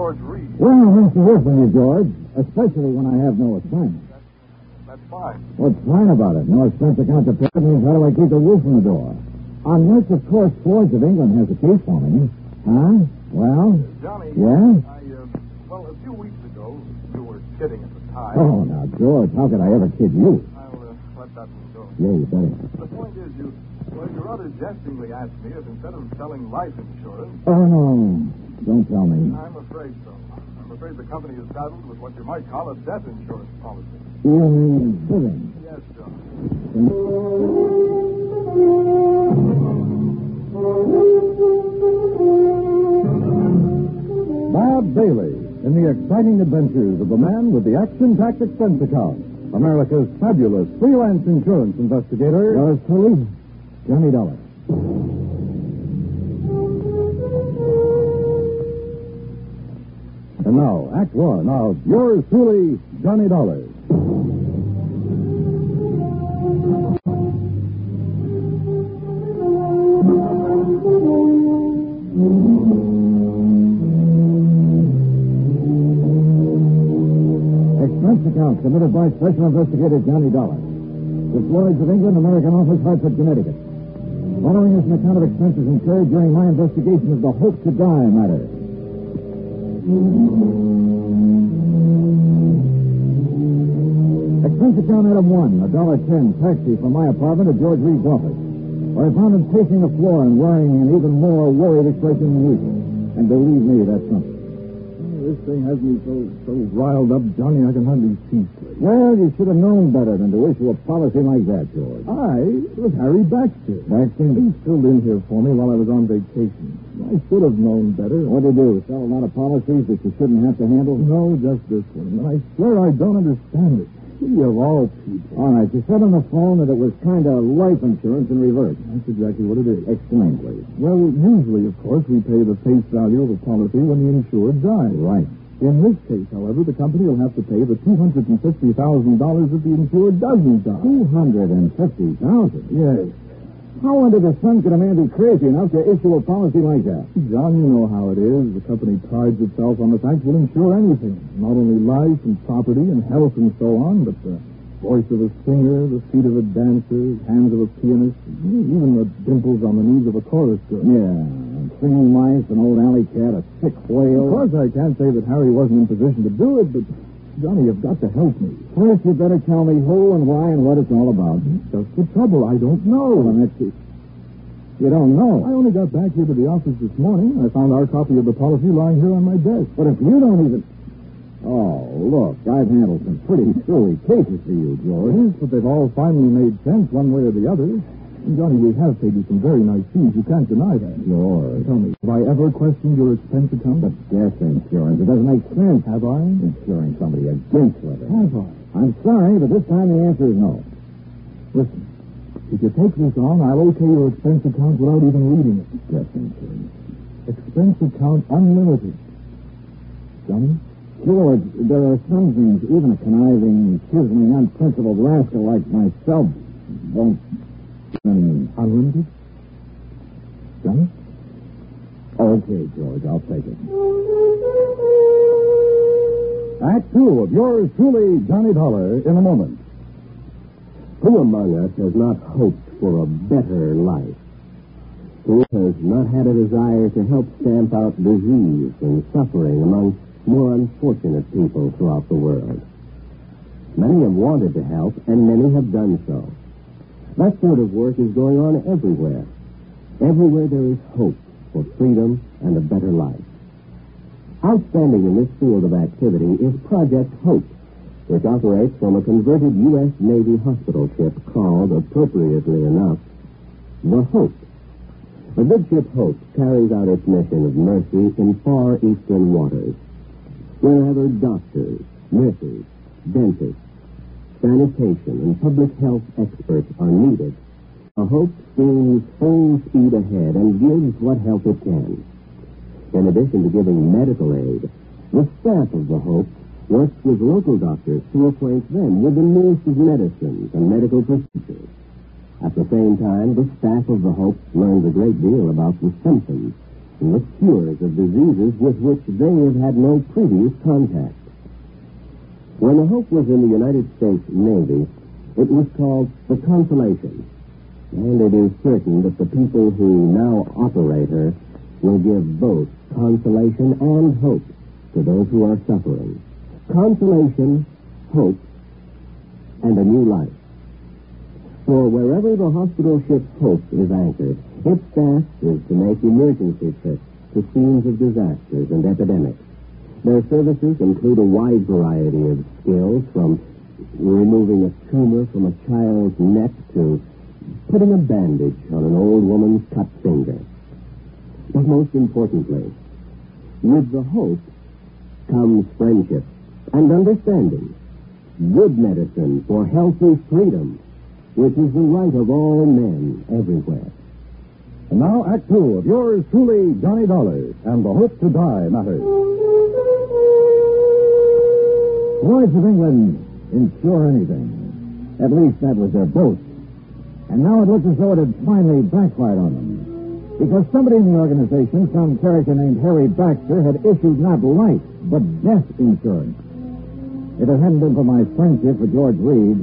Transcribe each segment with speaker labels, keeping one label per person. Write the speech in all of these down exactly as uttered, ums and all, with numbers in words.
Speaker 1: George Reed.
Speaker 2: Well, nice to hear from you, George, especially when I have no assignment.
Speaker 1: That's fine.
Speaker 2: What's fine about it? No expense account to pay means how do I keep the roof from the door? Unless, of course, Forge of England has a key for me. Huh? Well?
Speaker 1: Johnny.
Speaker 2: Yeah?
Speaker 1: I, uh, well, a few weeks ago, you were kidding at the time.
Speaker 2: Oh, now, George, how could I ever kid you?
Speaker 1: I'll uh, let that one go.
Speaker 2: Yeah, you better.
Speaker 1: The point is, you, well, you rather jestingly asked me if instead of selling life insurance...
Speaker 2: Oh, no. Don't tell me.
Speaker 1: I'm afraid so. I'm afraid the company is saddled with what you might call a death insurance policy.
Speaker 2: You mean living?
Speaker 1: Yes, John.
Speaker 3: Bob Bailey in the exciting adventures of the man with the action-packed expense account. America's fabulous freelance insurance investigator.
Speaker 2: Yours truly, Johnny Dollar.
Speaker 3: And now, Act One of yours truly, Johnny Dollar.
Speaker 2: Expense account submitted by Special Investigator Johnny Dollar. The Lloyd's of England, American Office, Hartford, Connecticut. Following is an account of expenses incurred during my investigation of the Hope to Die matter. Expense account item one, a dollar ten taxi from my apartment to George Reed's office, where I found him pacing the floor and wearing an even more worried expression than usual. And believe me, that's something.
Speaker 3: This thing has me so so riled up, Johnny, I can hardly see straight.
Speaker 2: Well, you should have known better than to issue a policy like that, George.
Speaker 3: I was Harry Baxter.
Speaker 2: Baxter?
Speaker 3: He filled in here for me while I was on vacation. I should have known better.
Speaker 2: What'd you do, sell a lot of policies that you shouldn't have to handle?
Speaker 3: No, just this one. And I swear I don't understand it. He of all people.
Speaker 2: All right, you said on the phone that it was kind of life insurance in reverse.
Speaker 3: That's exactly what it is.
Speaker 2: Explain, please.
Speaker 3: Well, usually, of course, we pay the face value of a policy when the insured dies.
Speaker 2: Right.
Speaker 3: In this case, however, the company will have to pay the two hundred fifty thousand dollars if the insured doesn't die.
Speaker 2: two hundred fifty thousand dollars?
Speaker 3: Yes.
Speaker 2: How under the sun could a man be crazy enough to issue a policy like that?
Speaker 3: John, you know how it is. The company prides itself on the fact we'll insure anything. Not only life and property and health and so on, but the voice of a singer, the feet of a dancer, hands of a pianist, even the dimples on the knees of a chorus girl.
Speaker 2: Yeah, singing mice, an old alley cat, a sick whale.
Speaker 3: Of course, I can't say that Harry wasn't in position to do it, but, Johnny, you've got to help me.
Speaker 2: First, you better tell me who and why and what it's all about.
Speaker 3: Just the trouble. I don't know.
Speaker 2: Well, that's it. You don't know.
Speaker 3: I only got back here to the office this morning. I found our copy of the policy lying here on my desk.
Speaker 2: But if you don't even... Oh, look, I've handled some pretty screwy cases for you, George.
Speaker 3: Yes, but they've all finally made sense one way or the other. And, Johnny, we have paid you some very nice fees. You can't deny that.
Speaker 2: Sure.
Speaker 3: Tell me, have I ever questioned your expense account?
Speaker 2: But death insurance, it doesn't make sense.
Speaker 3: Have I?
Speaker 2: Insuring somebody against living.
Speaker 3: Have I?
Speaker 2: I'm sorry, but this time the answer is no.
Speaker 3: Listen, if you take this on, I'll okay your expense account without even reading it.
Speaker 2: Death insurance.
Speaker 3: Expense account unlimited. Johnny?
Speaker 2: George, there are some things even a conniving, chiseling, unprincipled rascal like myself won't... Um,
Speaker 3: Unlimited? Johnny?
Speaker 2: Okay, George, I'll take it.
Speaker 3: Act two of yours truly, Johnny Dollar, in a moment.
Speaker 4: Who among us has not hoped for a better life? Who has not had a desire to help stamp out disease and suffering among more unfortunate people throughout the world? Many have wanted to help, and many have done so. That sort of work is going on everywhere. Everywhere there is hope for freedom and a better life. Outstanding in this field of activity is Project Hope, which operates from a converted U S Navy hospital ship called, appropriately enough, the Hope. The good ship Hope carries out its mission of mercy in far eastern waters, wherever doctors, nurses, dentists, sanitation, and public health experts are needed. The Hope steams full speed ahead and gives what help it can. In addition to giving medical aid, the staff of the Hope works with local doctors to acquaint them with the newest of medicines and medical procedures. At the same time, the staff of the Hope learns a great deal about the symptoms and the cures of diseases with which they have had no previous contact. When the Hope was in the United States Navy, it was called the Consolation, and it is certain that the people who now operate her will give both consolation and hope to those who are suffering. Consolation, hope, and a new life. For wherever the hospital ship Hope is anchored, its task is to make emergency trips to scenes of disasters and epidemics. Their services include a wide variety of skills, from removing a tumor from a child's neck to putting a bandage on an old woman's cut finger. But most importantly, with the Hope comes friendship and understanding, good medicine for healthy freedom, which is the right of all men everywhere.
Speaker 2: And now, Act Two of yours truly, Johnny Dollar, and the Hope to Die matters. Lloyds of England insure anything. At least that was their boast. And now it looks as though it had finally backfired on them. Because somebody in the organization, some character named Harry Baxter, had issued not life, but death insurance. If it hadn't been for my friendship for George Reed,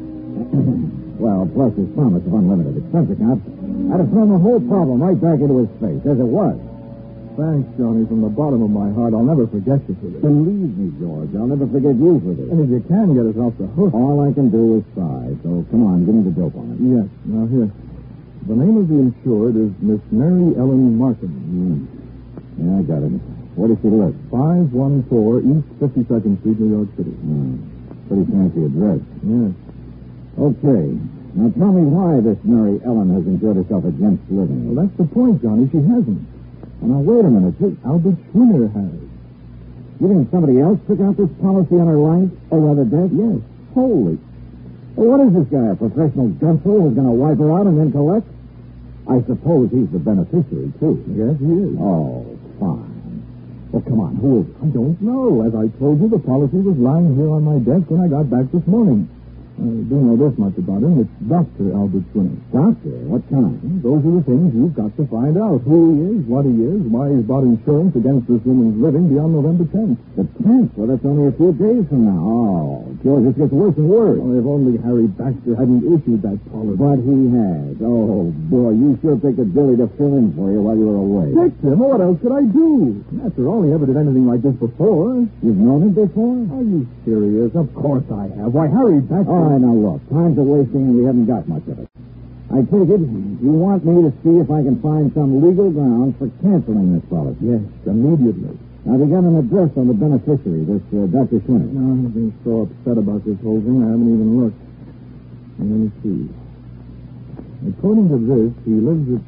Speaker 2: well, plus his promise of unlimited expense account, I'd have thrown the whole problem right back into his face, as it was.
Speaker 3: Thanks, Johnny, from the bottom of my heart. I'll never forget you for this.
Speaker 2: Believe me, George, I'll never forget you for this.
Speaker 3: And if you can get us off the hook.
Speaker 2: All I can do is try, so come on, give me the dope on it.
Speaker 3: Yes, now here. The name of the insured is Miss Mary Ellen Markham.
Speaker 2: Mm. Yeah, I got it. Where does she live?
Speaker 3: five one four East fifty-second Street, New York City.
Speaker 2: Mm. Pretty fancy address.
Speaker 3: Yes.
Speaker 2: Okay. Now tell me why this Mary Ellen has enjoyed herself against living.
Speaker 3: Well, that's the point, Johnny. She hasn't.
Speaker 2: Well, now, wait a minute. She...
Speaker 3: Albert Schwinner has.
Speaker 2: You think somebody else took out this policy on her life? Or rather death?
Speaker 3: Yes.
Speaker 2: Holy. Well, what is this guy, a professional gunsel who's going to wipe her out and then collect? I suppose he's the beneficiary, too.
Speaker 3: Yes, he is.
Speaker 2: Oh, fine. Well, come on. Who is it?
Speaker 3: I don't know. As I told you, the policy was lying here on my desk when I got back this morning. I do know this much about him. It's Doctor Albert Schwinner.
Speaker 2: Doctor? What kind?
Speaker 3: Those are the things you've got to find out. Who he is, what he is, why he's bought insurance against this woman's living beyond November tenth.
Speaker 2: The tenth? Well, that's only a few days from now. Oh, George, this gets worse and worse.
Speaker 3: Well, if only Harry Baxter hadn't issued that policy.
Speaker 2: But he has. Oh, boy, you sure picked a dilly to fill in for you while you were away.
Speaker 3: Picked him? What else could I do? After all, he never did anything like this before.
Speaker 2: You've known him before?
Speaker 3: Are you serious? Of course I have. Why, Harry Baxter...
Speaker 2: All right, now look. Time's a wasting and we haven't got much of it. I take it you want me to see if I can find some legal grounds for canceling this policy.
Speaker 3: Yes, immediately.
Speaker 2: Now, we got an address on the beneficiary, this uh, Doctor Schwinner.
Speaker 3: No, I've been so upset about this whole thing, I haven't even looked. And let me see. According to this, he lives at...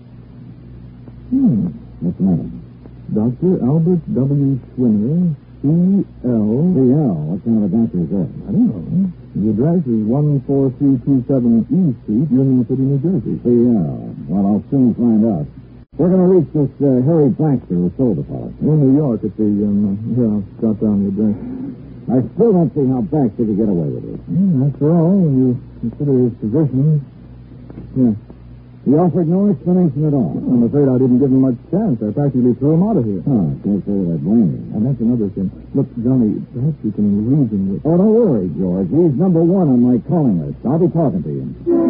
Speaker 3: Hmm.
Speaker 2: What's the name?
Speaker 3: Doctor Albert W. Schwinner, C L...
Speaker 2: C L? What kind of a doctor is that?
Speaker 3: I don't know. The address is one four three two seven E Street, Union City, New Jersey.
Speaker 2: C L. Well, I'll soon find out. We're going to reach this uh, Harry Baxter who sold the policy.
Speaker 3: In New York at the, um, here, I'll jot down the address.
Speaker 2: I still don't see how Baxter could get away with it.
Speaker 3: Mm, after all, when you consider his position... Yeah.
Speaker 2: He offered no explanation at all.
Speaker 3: I'm afraid I didn't give him much chance. I practically threw him out of here.
Speaker 2: Oh, can't say that I blame you.
Speaker 3: And that's another thing. Look, Johnny, perhaps you can reason with...
Speaker 2: Oh, don't worry, George. He's number one on my calling list. I'll be talking to you.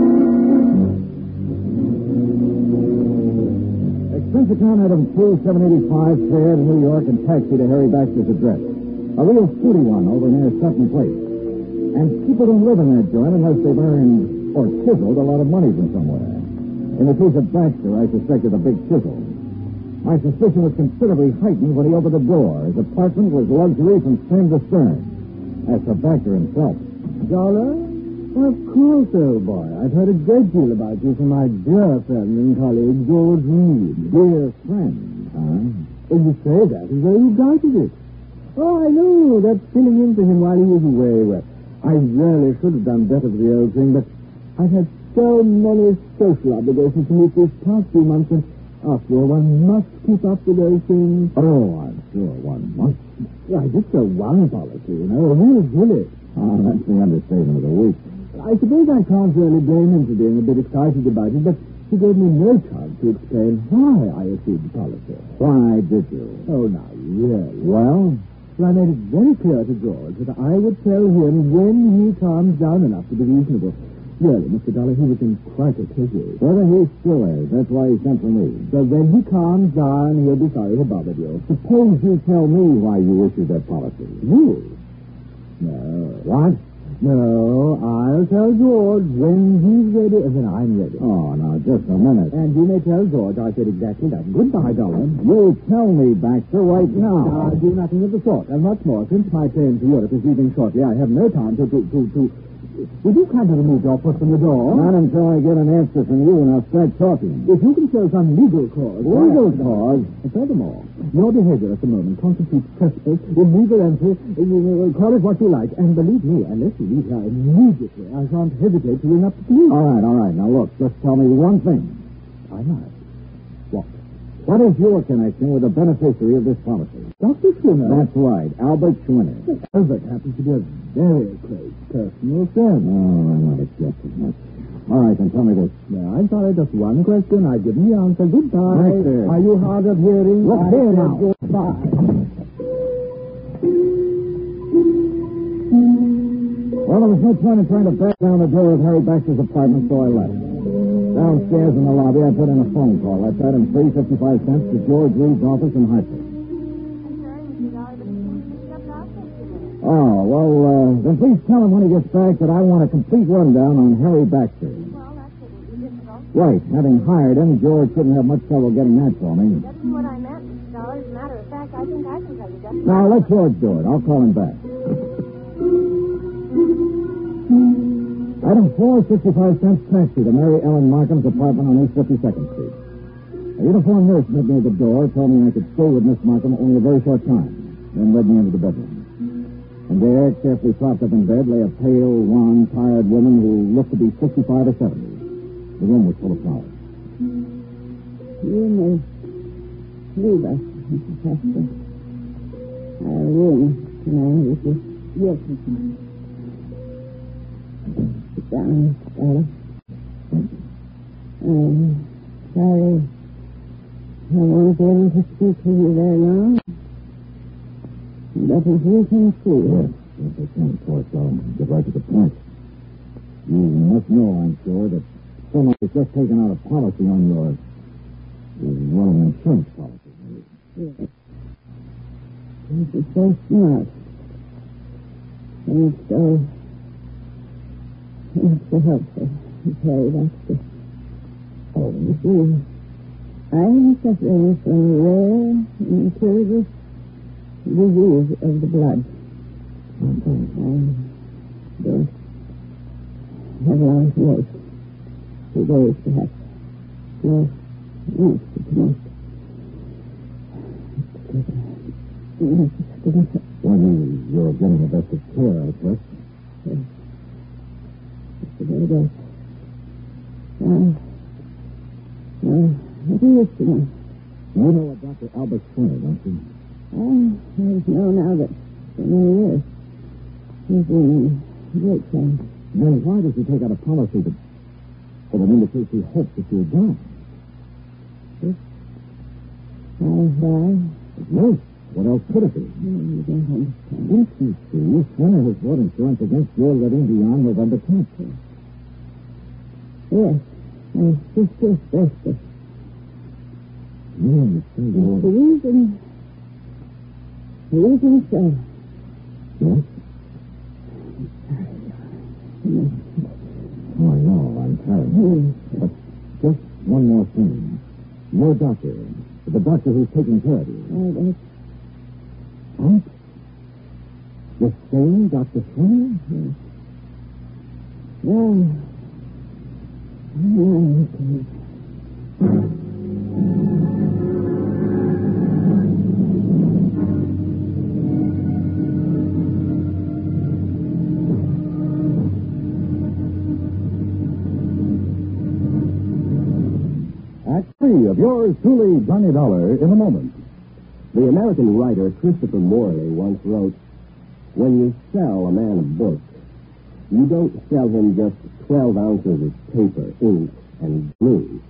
Speaker 2: Expense account item two, seven eighty-five, fair to New York and taxi to Harry Baxter's address. A real fruity one over near Sutton Place. And people don't live in that joint unless they've earned or chiseled a lot of money from somewhere. In the case of Baxter, I suspected a big chisel. My suspicion was considerably heightened when he opened the door. His apartment was luxury from stem to stern. As for Baxter himself...
Speaker 5: Dollar? Of course, old boy. I've heard a great deal about you from my dear friend and colleague, George Reed.
Speaker 2: Dear friend, huh?
Speaker 5: And you say that as though you doubted it. Oh, I know. That's filling in for him while he was away. Well, I really should have done better for the old thing, but I've had so many social obligations to meet these past few months, and after all, one must keep up with those things.
Speaker 2: Oh, I'm sure one must.
Speaker 5: Why, just a one policy, you know, a real bullet.
Speaker 2: Oh, that's the understatement of the week.
Speaker 5: I suppose I can't really blame him for being a bit excited about it, but he gave me no chance to explain why I issued the policy.
Speaker 2: Why did you?
Speaker 5: Oh, now, really.
Speaker 2: Well,
Speaker 5: So I made it very clear to George that I would tell him when he calms down enough to be reasonable. Really, Mister Dollar, he was in quite a tizzy.
Speaker 2: whether he still is, that's why he sent for me.
Speaker 5: So when he calms down, he'll be sorry he bothered you.
Speaker 2: Suppose you tell me why you issued that policy.
Speaker 5: You? No.
Speaker 2: What?
Speaker 5: No, I'll tell George when he's ready, and then I'm ready.
Speaker 2: Oh, now, just a minute.
Speaker 5: And you may tell George I said exactly that. Goodbye, Dollar.
Speaker 2: You tell me, Baxter, right now.
Speaker 5: I'll do nothing of the sort. And what's more, since my train to Europe is leaving shortly, I have no time to... to, to, to... Would you kindly remove your foot from the door?
Speaker 2: Not until I get an answer from you, and I'll start talking.
Speaker 5: If you can show some legal cause...
Speaker 2: Legal cause?
Speaker 5: And furthermore, your behavior at the moment constitutes trespass, illegal entry, uh, call it what you like. And believe me, unless you leave here immediately, I shan't hesitate to ring up the police.
Speaker 2: All right, all right. Now, look, just tell me one thing.
Speaker 5: I might. What?
Speaker 2: What is your connection with the beneficiary of this policy?
Speaker 5: Doctor Schwimmer.
Speaker 2: That's right, Albert Schwinner.
Speaker 5: Albert happens to be a very close personal friend.
Speaker 2: Oh, I'm not accepting that. All right, then tell me this.
Speaker 5: No, I'm sorry, just one question. I've given the answer. Goodbye.
Speaker 2: Right there.
Speaker 5: Are you hard of hearing?
Speaker 2: Look
Speaker 5: I
Speaker 2: here
Speaker 5: said
Speaker 2: now.
Speaker 5: Goodbye.
Speaker 2: Well, there was no point in trying to back down the door of Harry Baxter's apartment, so I left. Downstairs in the lobby, I put in a phone call. I sat in three fifty-five cents to George Reed's office in Hartford. Oh, well, uh, then please tell him when he gets back that I want a complete rundown on Harry Baxter.
Speaker 6: Well, that's what would be difficult.
Speaker 2: Right, having hired him, George shouldn't have much trouble getting that for me.
Speaker 6: That's what I meant, Mister Dollar. As a matter of fact, I think I can tell you just
Speaker 2: Now, let George do it. I'll call him back. Item four, sixty-five cents taxi to Mary Ellen Markham's apartment on East fifty-second Street. A uniformed nurse met me at the door, told me I could stay with Miss Markham only a very short time, then led me into the bedroom. And there, carefully propped up in bed, lay a pale, wan, tired woman who looked to be sixty-five or seventy. The room was full of flowers.
Speaker 7: You may leave us, Missus Hester. Our room tonight is just... Yes, Missus Sit down, Mister Dollar. I'm sorry I won't be able to speak to you very long. But as you can see...
Speaker 2: Yes, yes, I can, of course. I'll get right to the point. You must know, I'm sure, that someone has just taken out a policy on your, well, an insurance policy.
Speaker 7: Yes. This is so smart. And so... It's so helpful to Harry Baxter.
Speaker 2: Oh,
Speaker 7: You see, I'm suffering from a rare and incurable disease of the blood.
Speaker 2: okay.
Speaker 7: I don't have a long to wait. Two days, perhaps. No, weeks at most.
Speaker 2: Well, you, you're getting the best of care, I trust.
Speaker 7: Yes. It's a very good. Now, now, what do you to know?
Speaker 2: You know what Doctor Albert Schwinner, don't you?
Speaker 7: I have known now that for many years he's in great pain.
Speaker 2: Then why does he take out a policy that, well, that indicates he hopes that you'll die?
Speaker 7: How why?
Speaker 2: Yes. What else could it be?
Speaker 7: You don't understand.
Speaker 2: Yes, you see, Schwinner has brought insurance against your living beyond November tenth.
Speaker 7: Yes, my sister's birthday.
Speaker 2: Yes,
Speaker 7: The
Speaker 2: you
Speaker 7: reason, the reason so.
Speaker 2: Yes? Oh, I know, I'm tired.
Speaker 7: Hmm.
Speaker 2: But just one more thing. Your doctor, the doctor who's taking care of you.
Speaker 7: I don't
Speaker 2: What? The same Doctor Schwinner?
Speaker 7: know. Well, well, okay.
Speaker 2: Act three of yours truly, Johnny Dollar, in a moment.
Speaker 4: The American writer Christopher Morley once wrote, "When you sell a man a book, you don't sell him just twelve ounces of paper, ink, and glue.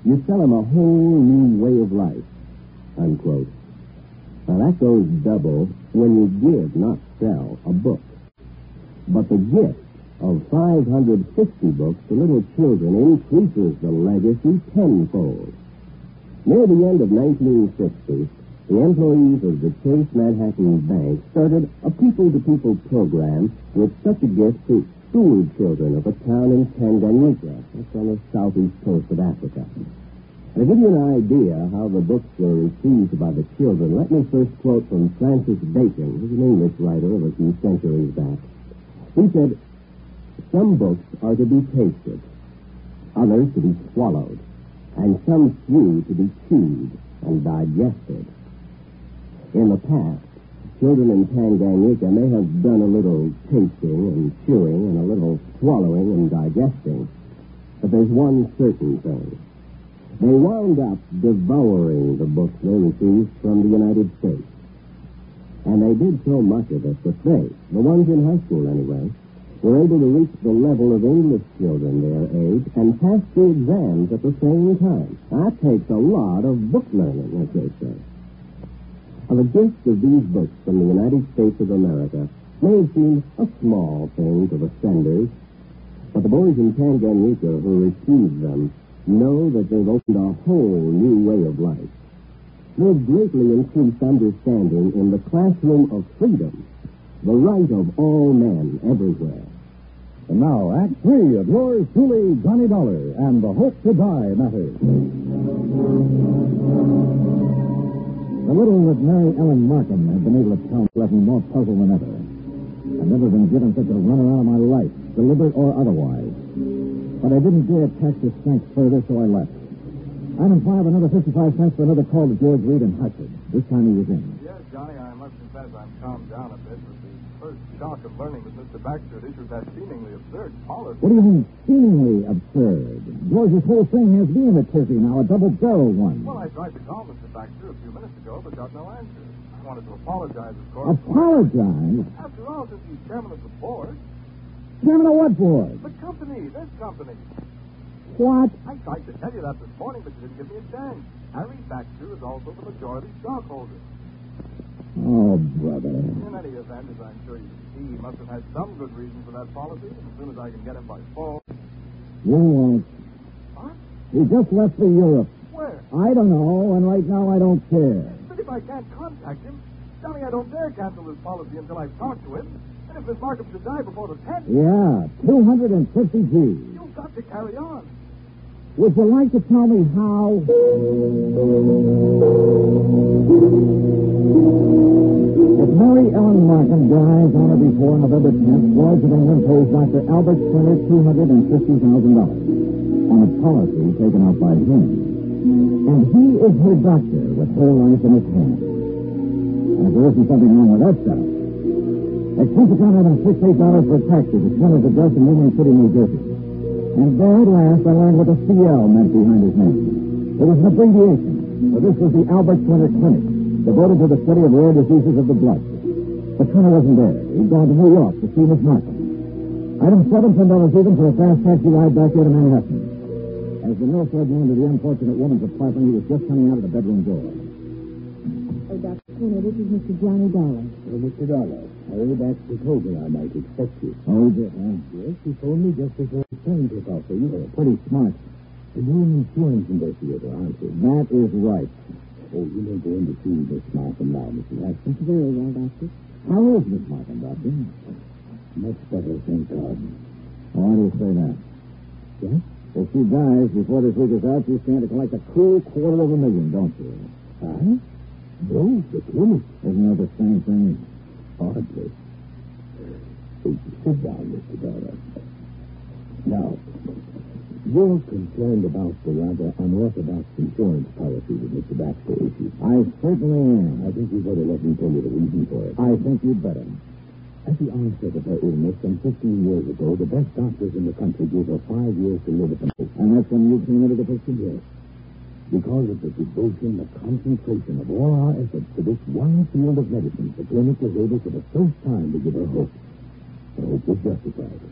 Speaker 4: You sell them a whole new way of life, unquote. Now, that goes double when you give, not sell, a book. But the gift of five hundred sixty books to little children increases the legacy tenfold. Near the end of nineteen sixty, the employees of the Chase Manhattan Bank started a people-to-people program with such a gift to school children of a town in Tanganyika. That's on the southeast coast of Africa. To give you an idea how the books were received by the children, let me first quote from Francis Bacon, who's an English writer of a few centuries back. He said, "Some books are to be tasted, others to be swallowed, and some few to be chewed and digested." In the past, children in Tanganyika may have done a little tasting and chewing and a little swallowing and digesting. But there's one certain thing. They wound up devouring the books they received from the United States. And they did so much of it that they, the ones in high school anyway, were able to reach the level of English children their age and pass the exams at the same time. That takes a lot of book learning, as they say. Now, the gift of these books from the United States of America may seem a small thing to the senders, but the boys in Tanganyika who received them know that they've opened a whole new way of life. They've greatly increased understanding in the classroom of freedom, the right of all men everywhere.
Speaker 2: And now, Act Three of yours truly, Johnny Dollar, and the Hope to Die matters. The little that Mary Ellen Markham had been able to tell left me more puzzled than ever. I've never been given such a runaround of my life, deliberate or otherwise. But I didn't dare tax his strength further, so I left. Item five, another fifty-five cents for another call to George Reed in Hartford. This time he was in.
Speaker 1: Yes, Johnny, I must confess I'm calmed down a bit with the first shock of learning that Mister Baxter had issued that seemingly absurd policy.
Speaker 2: What do you mean, seemingly absurd? George's whole thing has been a tizzy now, a double-barrel one.
Speaker 1: Well, I tried to call Mister Baxter a few minutes ago, but got no answer. I wanted to apologize, of course.
Speaker 2: Apologize?
Speaker 1: After all, since he's chairman of the board.
Speaker 2: Chairman of what board?
Speaker 1: The company, this company.
Speaker 2: What?
Speaker 1: I tried to tell you that this morning, but you didn't give me a chance. Harry Baxter is also the majority stockholder.
Speaker 2: Oh, brother.
Speaker 1: In any event, as I'm sure you can see, he must have had some good reason for that policy. And as soon as I can get him by phone.
Speaker 2: You won't.
Speaker 1: What?
Speaker 2: He just left for Europe.
Speaker 1: Where?
Speaker 2: I don't know, and right now I don't care.
Speaker 1: But if I can't contact him, Johnny, I don't dare cancel this policy until I've talked to him. And if Miss Markham should die before the tenth...
Speaker 2: Yeah, two hundred fifty G's.
Speaker 1: You've got to carry on.
Speaker 2: Would you like to tell me how? If Mary Ellen Markham dies on or before November tenth, Lloyd's of England pays Doctor Albert Sprinter two hundred fifty thousand dollars on a policy taken out by him. And he is her doctor with her life in his hands. And if there isn't something wrong with that setup, expense account item sixty-eight dollars for taxes at Sprinter's address in Union City, New Jersey. And there at last I learned what the C L meant behind his name. It was an abbreviation, for this was the Albert Sprinter Clinic, devoted to the study of rare diseases of the blood. But Sprinter wasn't there. He'd gone to New York to see Miss Markham. Item seven, ten dollars even for a fast taxi ride back here to Manhattan. As the nurse led me into the unfortunate woman's apartment, he was just coming out of the bedroom door.
Speaker 7: Oh, Doctor Sprinter, this is Mister Johnny Dollar.
Speaker 5: Oh, Mister Dollar, Harry Baxter told me I might expect you.
Speaker 2: Oh, he did, huh?
Speaker 5: Yes, he phoned me just before the train took off for Europe.
Speaker 2: Pretty smart.
Speaker 5: And you're an insurance investigator, aren't you?
Speaker 2: That is right.
Speaker 5: Oh, you may go in to see Miss Markham now, Mister Baxter.
Speaker 7: Very well, Doctor.
Speaker 2: How is Miss Markham, Doctor?
Speaker 5: Much better, thank God.
Speaker 2: Why do you say that?
Speaker 5: Yes?
Speaker 2: If she dies before this week is out, you stand to collect a cool quarter of a million, don't you?
Speaker 5: I? No, the clinic.
Speaker 2: Isn't that the same thing?
Speaker 5: Hardly. Oh, sit down, Mister Dollar. Now, you're concerned about the rather unorthodox insurance policy that Mister Baxter issued.
Speaker 2: I certainly am.
Speaker 5: I think you'd better let me tell you the reason for it.
Speaker 2: I think you'd better.
Speaker 5: At the onset of her illness some fifteen years ago, the best doctors in the country gave her five years to live at the most.
Speaker 2: And that's when you came into the picture?
Speaker 5: Yes. Because of the devotion, the concentration of all our efforts to this one field of medicine, the clinic was able for the first time to give her hope. The hope was justified.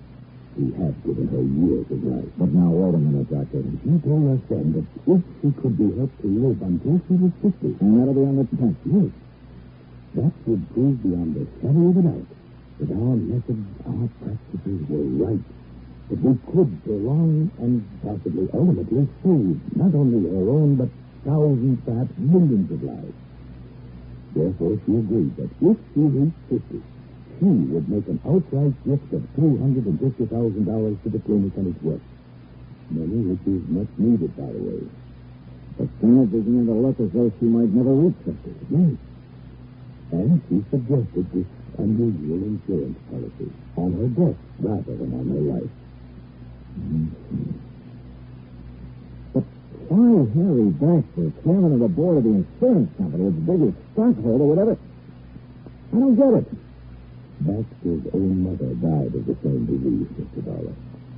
Speaker 4: He had given her years of life.
Speaker 2: But now, wait a minute, Doctor.
Speaker 4: He told us then that if she could be helped to live until she was fifty...
Speaker 2: And that'll be on the tenth.
Speaker 4: Yes. That would prove beyond the shadow of a doubt that our methods, our practices were right. That we could prolong and possibly ultimately save not only her own, but thousands, perhaps millions of lives. Therefore, she agreed that if she reached fifty, she would make an outright gift of two hundred fifty thousand dollars to the clinic and its work. Money which is much needed, by the way.
Speaker 2: But then it began to look as though she might never reach fifty.
Speaker 4: Yes. And she suggested this unusual insurance policy on her death rather than on her life.
Speaker 2: Mm-hmm. But why Harry Baxter, chairman of the board of the insurance company, its biggest stockholder, whatever? I don't get it.
Speaker 4: Baxter's own mother died of the same disease, Mister Dollar.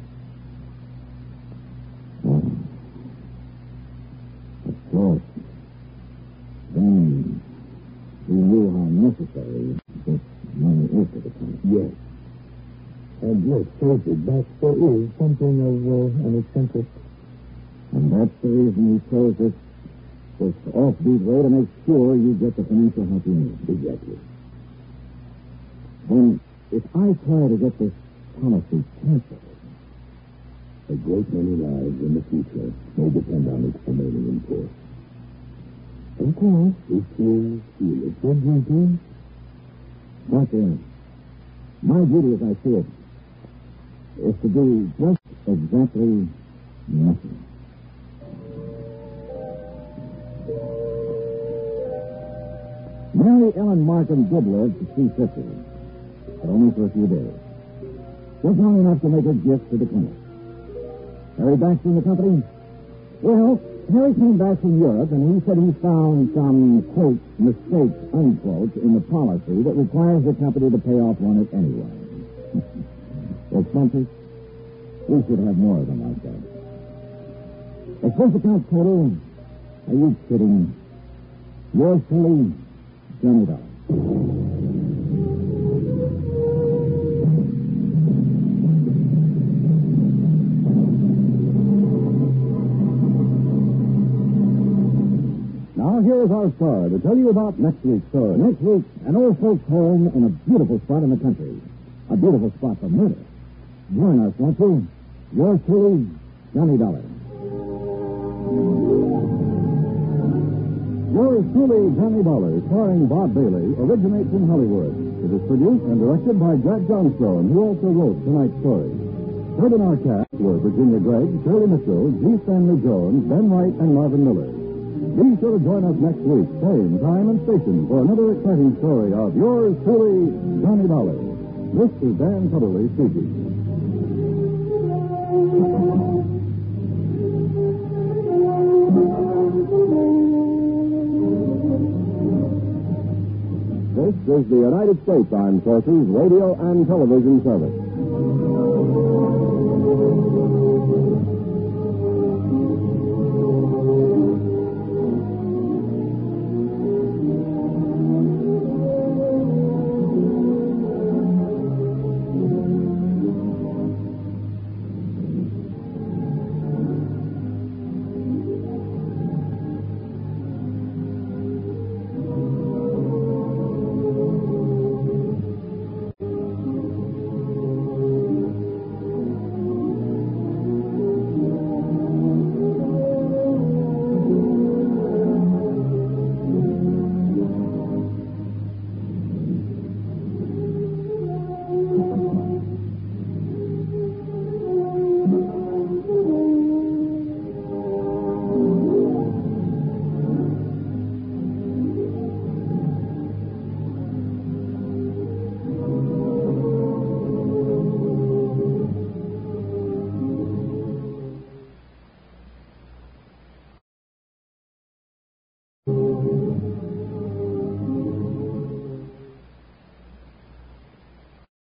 Speaker 2: Oh. Of course. Then we knew how necessary this money is to the company.
Speaker 4: Yes. And let's face it, Baxter is something of uh, an eccentric.
Speaker 2: And that's the reason he chose this, this offbeat way to make sure you get the financial help you need.
Speaker 4: Exactly.
Speaker 2: Then, if I try to get this policy canceled,
Speaker 4: a great many lives in the future may depend on its remaining in force. Of course, if you feel it's your duty.
Speaker 2: Doctor, my duty, as I see it, is to do just exactly nothing. Mary Ellen Markham did live to see fifty, but only for a few days. Just long enough to make a gift to the clinic. Harry Baxter in the company? Well, Harry came back from Europe, and he said he found some, quote, mistake, unquote, in the policy that requires the company to pay off on it anyway. Expenses? We should have more of them like that. Expense account total? Are you kidding? Yours truly, Johnny Dollar.
Speaker 3: Now, here's our star to tell you about next week's story.
Speaker 2: Next week, an old folks' home in a beautiful spot in the country. A beautiful spot for murder. Join us, won't you? Yours truly, Johnny Dollar.
Speaker 3: Yours truly, Johnny Dollar, starring Bob Bailey, originates in Hollywood. It is produced and directed by Jack Johnstone, who also wrote tonight's story. Heard in our cast were Virginia Gregg, Shirley Mitchell, G. Stanley Jones, Ben Wright, and Marvin Miller. Be sure to join us next week, same time and station, for another exciting story of yours truly, Johnny Dollar. This is Dan Tutterly speaking. This is the United States Armed Forces Radio and Television Service.